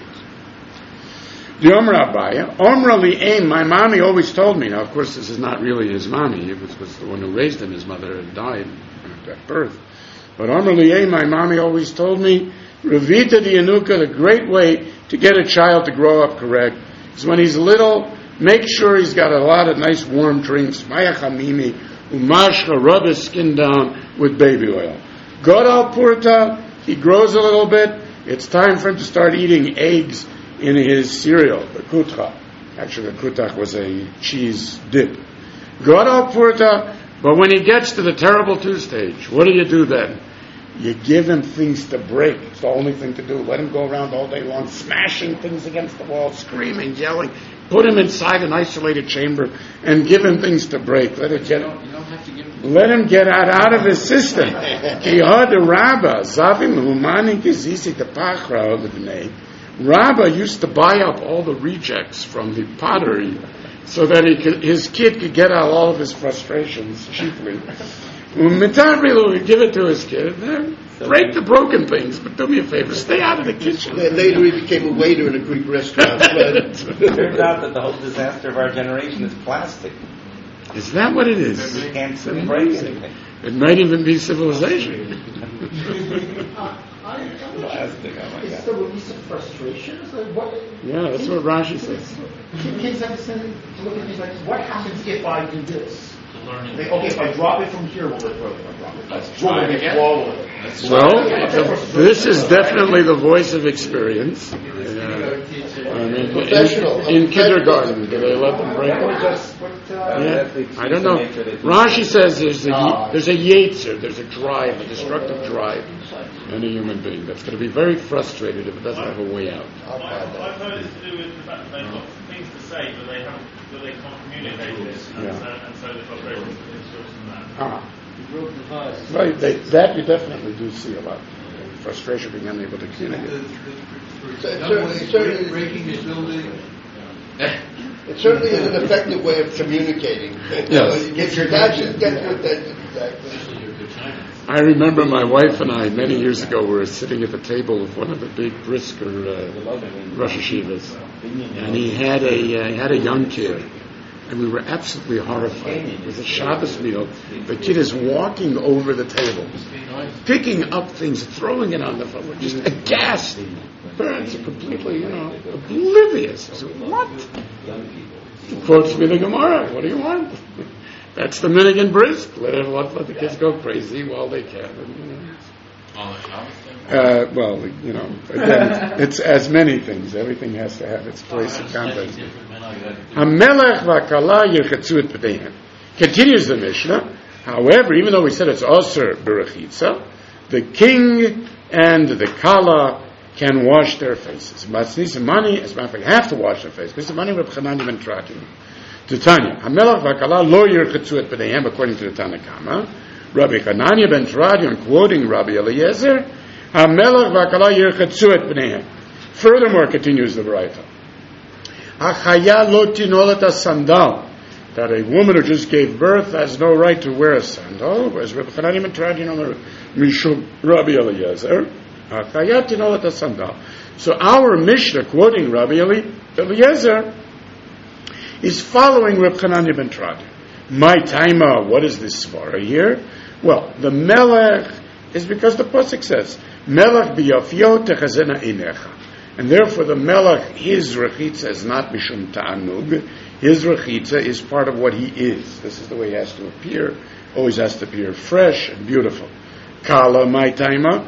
The Omer Abaya, Omer Li'aim, my mommy always told me, now of course this is not really his mommy, it was, was the one who raised him, his mother had died at birth. But Omer Li'aim, my mommy always told me, Revita the Yanuka, the great way to get a child to grow up correct is when he's little, make sure he's got a lot of nice warm drinks, Maya Chamimi, Umashka, rub his skin down with baby oil. Godal Purta, he grows a little bit, it's time for him to start eating eggs in his cereal, the kutcha. Actually, the kutach was a cheese dip. Godal Purta, but when he gets to the terrible two stage, what do you do then? You give him things to break. It's the only thing to do. Let him go around all day long, smashing things against the wall, screaming, yelling. Put him inside an isolated chamber and give him things to break. Let it get. You don't, you don't have to give him. Let him get out, out of his system. Rabba used to buy up all the rejects from the pottery so that he could, his kid could get out all of his frustrations cheaply. Mitarrilu would give it to his kid. Break the broken things, but do me a favor, stay out of the kitchen. Then later he became a waiter in a Greek restaurant. It turns out that the whole disaster of our generation is plastic. Is that what it is? You can't break anything. It might even be civilization. Plastic, oh my It's God. the release of frustration. It's like, what, Yeah, that's what Rashi says. kids understand to look at things like, what happens if I do this? They, okay, if I drop it from here, will it work? If I drop it, let's try it again. Well, this is definitely the voice of experience. Uh, I mean, Professional. in, in kindergarten, do they let them break it? Yeah, I don't know. Rashi says there's a there's a yetzer, there's a drive, a destructive drive in a human being that's going to be very frustrated if it doesn't have a way out. I've heard it's to do with the fact that they've got things to say, but they haven't, but they can't communicate it, and, Yeah. so, and so they've got very different source from that. Ah, You broke the vase. right. They, that you definitely do see a lot. Frustration being unable to communicate. Certainly, certainly, breaking the building, It certainly is an effective way of communicating. Yes. You get your attention, get your attention, exactly. Especially your good China. I remember my wife and I, many years ago, were sitting at the table of one of the big Brisker uh, Rosh Hashivas, and he had a uh, he had a young kid, and we were absolutely horrified. It was a Shabbos meal. The kid is walking over the table, picking up things, throwing it on the floor. We're just aghast. Parents are completely, you know, oblivious. I said, what? He quotes me the Gemara. What do you want? That's the Minigan Brisk. Let, it, let, let the kids go crazy while they can. And, you know. Uh, well, you know, again, it's as many things. Everything has to have its place and context. Hamelech v'akala yirchatzu et b'deihem. Continues the Mishnah. However, even though we said it's aser b'rechitza, the king and the kala can wash their faces. Matznis money, as a matter of fact, have to wash their face. Because the money Reb Chananya ben Tradim. Titania, Hamelach v'akala lo yirchatzu et b'deihem, according to the Tanakama. Rabbi Chananya ben Tradim, quoting Rabbi Eliezer, Hamelach v'akala yirchatzu et b'deihem. Furthermore, continues the Braita, Achaya lo tinol et sandal, that a woman who just gave birth has no right to wear a sandal, whereas Rabbi Chananya ben Tradim, Mishum Rabbi Eliezer, Achaya tinol et sandal. So our Mishnah, quoting Rabbi Eliezer, is following Reb Chananya ben Tradim. My taima, what is this svara here? Well, the melech is because the pasuk says, Melech biyafio techazena inecha. And therefore the melech, his rechitza is not mishum ta'anug. His rechitza is part of what he is. This is the way he has to appear. Always has to appear fresh and beautiful. Kala, my taima,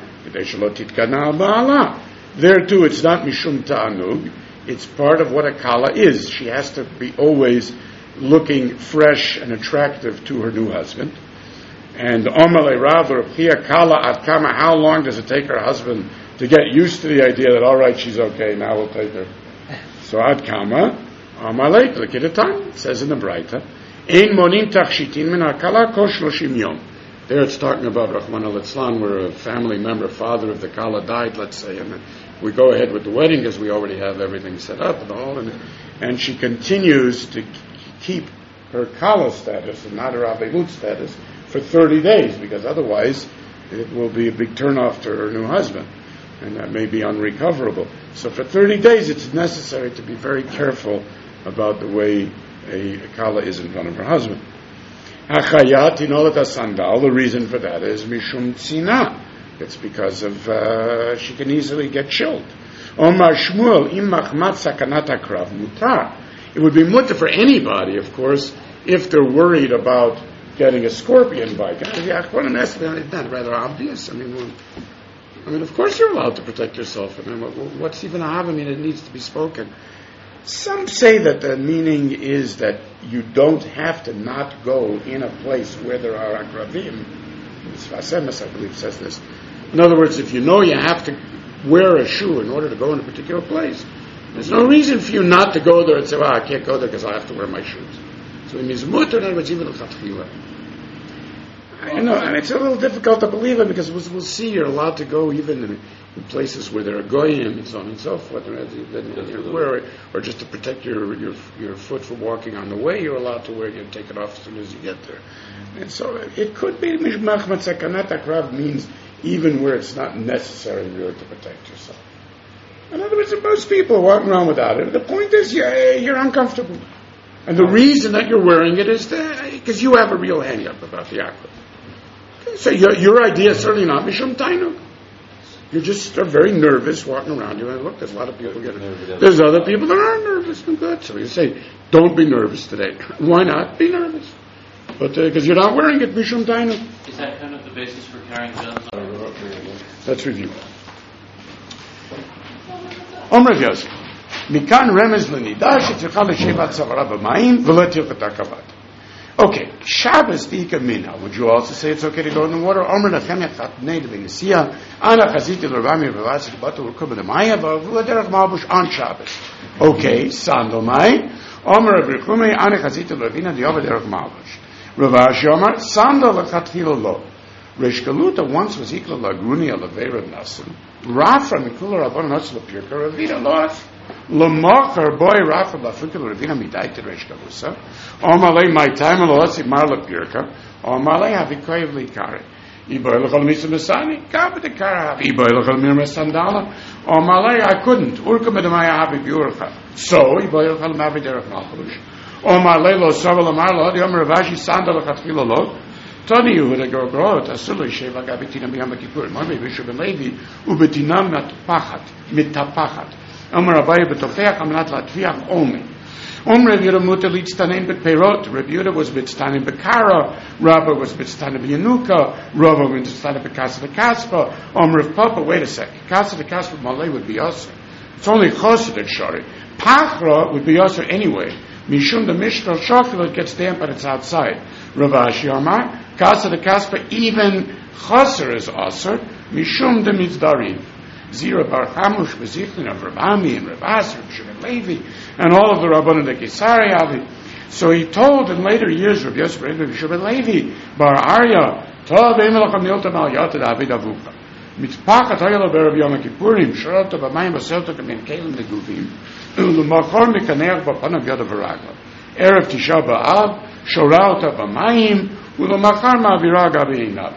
there too it's not mishum ta'anug. It's part of what a kala is. She has to be always looking fresh and attractive to her new husband. And Omale Rav Rabchia Kala Ad Kama, how long does it take her husband to get used to the idea that, all right, she's okay, now we'll take her. So Ad Kama, Omale, look at the time, it says in the Braita, Ein Monim Tachshitin Min HaKala Ko Shloshim Yom. There it's talking about Rahman al-Itzlan, where a family member, father of the Kala, died, let's say, and we go ahead with the wedding because we already have everything set up and all, and, and she continues to keep her Kala status and not her Avevut status for thirty days, because otherwise it will be a big turnoff to her new husband, and that may be unrecoverable. So for thirty days it's necessary to be very careful about the way a, a Kala is in front of her husband. Achayat inolat sandal, the reason for that is Mishum Tzina. It's because of, uh, she can easily get chilled. Omar Shmuel, im machmat sakanat hakrav mutar. It would be mutar for anybody, of course, if they're worried about getting a scorpion bite. It's not rather obvious. I mean, I mean, of course you're allowed to protect yourself. I mean, what's even a hav? I mean, it needs to be spoken. Some say that the meaning is that you don't have to not go in a place where there are akravim. Sfasemis, I believe, says this. In other words, if you know you have to wear a shoe in order to go in a particular place, there's no reason for you not to go there and say, well, I can't go there because I have to wear my shoes. So it means mutter, in other words, even l'chatchila. I know, and it's a little difficult to believe it because we'll, we'll see you're allowed to go even in, in places where there are goyim and so on and so forth, and, and, you know, wear it, or just to protect your, your your foot from walking on the way, you're allowed to wear it and take it off as soon as you get there. And so it could be mishmachmat sakanat hakrav means even where it's not necessary really to protect yourself. In other words, most people are walking around without it. The point is you're, you're uncomfortable. And the reason that you're wearing it is because you have a real hang-up about the akra. Okay, so your, your idea is certainly not mishum tainug. You just are very nervous walking around. You look, there's a lot of people getting nervous. There's other people that aren't nervous and good. So you say, don't be nervous today. Why not be nervous? But because uh, you're not wearing it, mishum tainug. Is that kind of the basis for carrying guns? Let's review. Omer Yosef. Mikan remez l'nida shetzricha l'shevat tzavara b'mayim v'lo tirchata kavad. Okay, Shabbos tika mina. Would you also say it's okay to go in the water? Omer nachem yachatnei d'benesiya ana chaziti l'rabami v'vasi d'batu l'kum b'damaya v'lo derech malbush on Shabbos. Okay, sandal mai. Omer abrichumei ana chaziti l'ravina d'yova derech malbush. Rav Ashi Omer sandal l'chatchila lo. Reish Galuta once was equal to Lagruni Alaveira Nasan. Rafra Mikula Rabban Natsla Pirka Ravina lost. L'mocher boy Rafa Lafikal Ravina Midaita Resh Gavusa. Omalei my time Lotzi Marla Pirka. Omalei Havikoyev Likari. Iboy Lachal Misa Masani. Kabba de Kara. Iboy Lachal Mirma Sandala. Omalei I couldn't. Urka Medamaya Havi Biurka. So Iboy Lachal Mavi Derech Malchalush. Omalei Lo Savala Marla. The Omer Ravashi Sandala Chatfila Lo. Tony Yehuda Gorgorot, Asulu Sheva Gabitina Biyam Kippur, Mami Bishop and Levi, Ubetinam Nat Pachat, Mitapachat, Omer Abaye Betofeach, Amnat Latviach Omi. Omer Yeramuta leads Tanim Bet Perot, Rebuta was Bitstanim Bekara, Rabba was Bitstanim Yanuka, Rabba was Bitstanim Bekasa de Kaspa, Omer of Papa, wait a sec, Casa de Kaspa Malay would be us. It's only Chosid at Shari. Pachra would be us anyway. Mishum the Mishra chocolate gets damp and it's outside. Ravashi Amar, Kasa the Kaspa, even Chaser is Aser, Mishum the Mitzdarim. Zira Bar Chamush, Bezichlin of Rabami and Rabas, and Shimon Levi, and all of the Rabbanan de Kesari Avi. So he told in later years, Rabbi Yosef Rabbi Shimon Levi, Bar Arya, Tov Emelach Amilta Mal Yata David Avuka. Mitpachat Hayla Berav Yom Kippurim, Sharata Bamayim Baselta Kamin Kalim Neguvim, Ulumachor Mikaneach Bapanav Yada Varagla. Erev Tisha B'Av, Shorauta Bamayim, Ulumachar Ma'avira Gabeinav.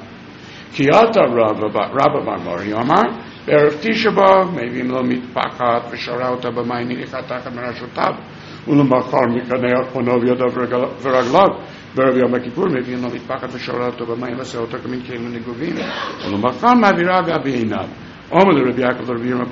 Kiata Rabba Bar Mori Omar, Erev Tisha B'Av, maybe Imlo Mitpachat, Shorauta Bamayim Nilichatach Merashotav, Ulumachar Mikaneach Bapanav Yada Varaglav. Berav Yom Kippur, maybe Imlo Mitpachat, Shorauta Bamayim Baselta Kamin Kalim Neguvim, Ulumachar Ma'avira Gabeinav. Omer the Rabbi Yaakov the Rabbi Yirmiyah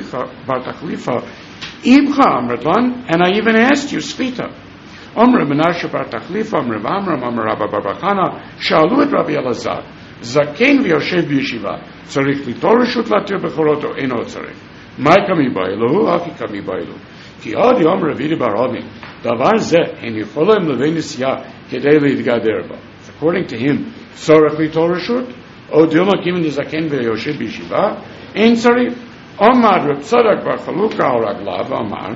Bar Tachlifa, Ibcha Amradlan, and I even asked you, Svita. Omer Menashe Bar Tachlifa, Omer Amram, Omer Rabba Barbachana, Shalu et Rabbi Elazar, Zaken v'Yoshev b'Yeshiva, Tzarich litor reshut latir bechoroto, Eno tzarich. Mai kami ba'elu, Aki kami ba'elu. Ki adi Omer Ravidi Bar Omi, Davar zeh, En yicholim levenis ya, Kedei leidgader ba. According to him, Tzarich litor reshut, O Dilma Kimin de Zaken v'Yoshev b'Yeshiva, Ein tzarich. Omar Reb Tzadak Bar Chalukah al Raglav Omar,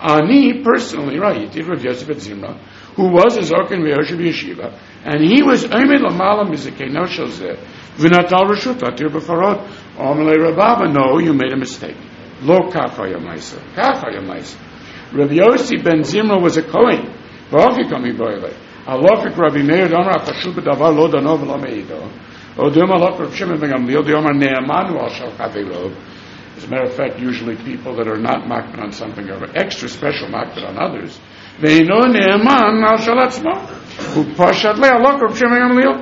Ani personally, right, he did Rav Yosef at Zimra, who was a Zorkin V'Yoshev Yeshiva, and he was Omed Lamala Mizakeno Shalzeh, V'natal Reshut Latir B'Farot, Omelei Rababa, no, you made a mistake. Lo Kacha Yamaisa, Kacha Yamaisa. Rav Yossi Ben Zimra was a Kohen, V'Achikami Boile, Alofik Rabbi Meir Omar Chashub B'Davar Lo Danov Lo Meido, Odom Alok Rav Shimon Ben Gamliel, the Omar Ne'amanu Al Shal Chavelov. As a matter of fact, usually people that are not makbid on something are extra special makbid on others. They know ne'eman al shalatzma. Who pashat le'alok Rav Shimon Gamliel.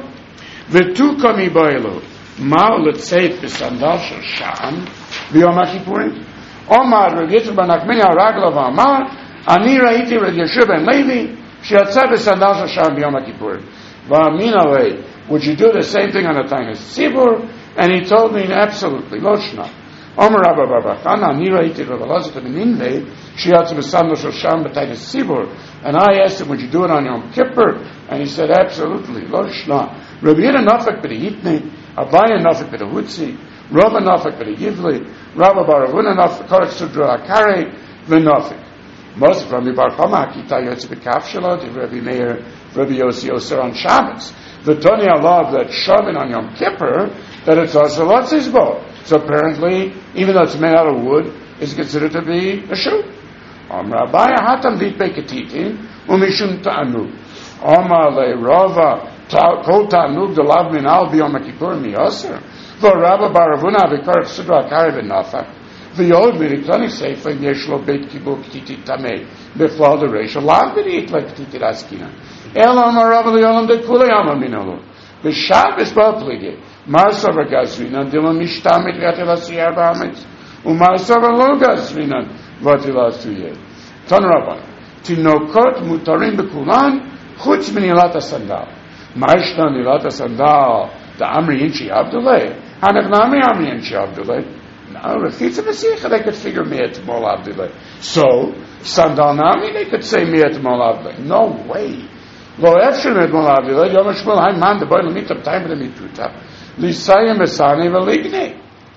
V'tu kami ba'elu. Ma'u letzeit b'sandal shel sha'am b'yom ha'kippurim. Omar Rav Yitzchak ben Nachmani ha'raglav ha'amar ani ra'iti Rav Yeshua ben Levi she'yatzah b'sandal shel sha'am b'yom ha'kippurim. V'amin alei, would you do the same thing on a Tainis Tzibur? And he told me, absolutely, lo shna. Omer Rabba Barbachana, Ani Ra'iti Rav Elazar ben Ninvei, Shiatzu b'Sandal shel Sham b'Tainis Tzibur. And I asked him, would you do it on Yom Kippur? And he said, absolutely, lo shna. Rabbi Yehuda Nafek b'Yitni, Abaya Nafek b'Hutzi, Rabba Nafek b'Yivli, Rabba Bar Avuna Nafek Korach Sudra Akare v'Nafek. Most of Rabbi Bar Chama Hakita Yotz b'Kaf Shelo, Rabbi Meir, Rabbi Yossi Oser on Shabbos. The Tony Allah that Shavin on Yom Kippur, that it's also Lotzizbo. So apparently, even though it's made out of wood, it's considered to be a shoe. Amar Abaya hatam ditbe ketitin umishum ta'anug. Amar le rava kol ta'anug delav min al biyom ha'kippur miyoser. V'Rabba bar Avuna v'karach sudra akari v'nafak. V'yod v'riktani seifa yesh lo beit kibur ketitit tamei. B'flal d'reisha lav v'rit le ketitit askina. Ela amar Rabba li'olam de kulei amar minolu. B'Shabbos ba'pligi. Marsav Gazrinan, Dila Mishtamit Gatilas Yarbamitz, Umarsav Lo Gazrinan, Vatilas Tuye. Tanraban, Tinokot Mutarim Bekulan, Chutz Minilata Sandal. Marshna Nilata Sandal, the Amri Inchi Abdullah, Hanaknami Amri Inchi Abdullah. Now, Rafitza Mesicha, they could figure Me'et Mol Abdullah. So, Sandal Nami, they could say Me'et Mol Abdullah. No way. Lo Efshin Me'et Mol Abdullah, Yom HaShmuel Haim Man, the boy Lamitab, time of the Mituta. Lisayim Esani Veligne.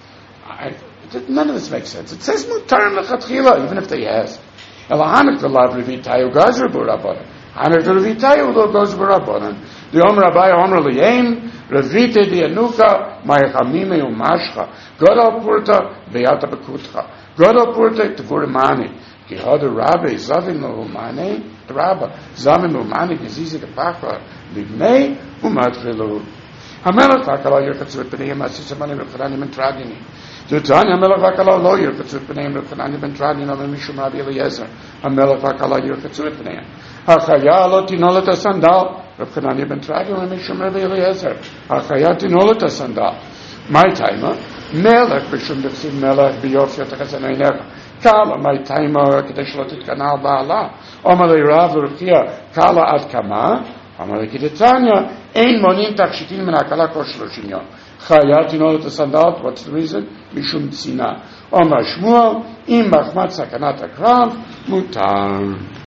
None of this makes sense. It says Mutarim Lechatchila, even if they ask. Elahanik the Lav Revitayu Gazr Burabanan. Hanik the Revitayu Lo goes Burabanan. The Omer Abai Omer Liyem, Revite di Anuka, Mayachamime Umashcha, Godal Purta, Beata Bekutcha. Gadol Purte Tavur Mani. Gehad Rabbi Zavin Lo Mani. Rabba Zavin Lo Mani Gezizi Gepachra Livnei Umatrilu. Hamelach Vakala Yerkatzut B'neim Asisamanim Rechananim and Tradini. Deutanya Hamelach Vakala Lo Yerkatzut B'neim Rechananim and Tradini Olam Mishum Rabbi Eliezer. Hamelach Vakala Yerkatzut B'neim. Achaya Lo Tinolet Asandal. Rechananim and Tradini Olam Mishum Rabbi Eliezer. Achaya Tinolet Asandal. My timer. Melech B'shum B'tzim Melech B'yof Yotachasanaynech. Kala my timer Kadesh Lo Titkanal Ba'ala. Omalei Rav Ruchia Kala Ad Kama. Amalei Kidetanya. Ein monim takshitin min hakala kol shloshim yom. Chayat, you know the sandal, what's the reason? Mishum tzina. Omar Shmuel, im machmat sakanat akrav, mutar.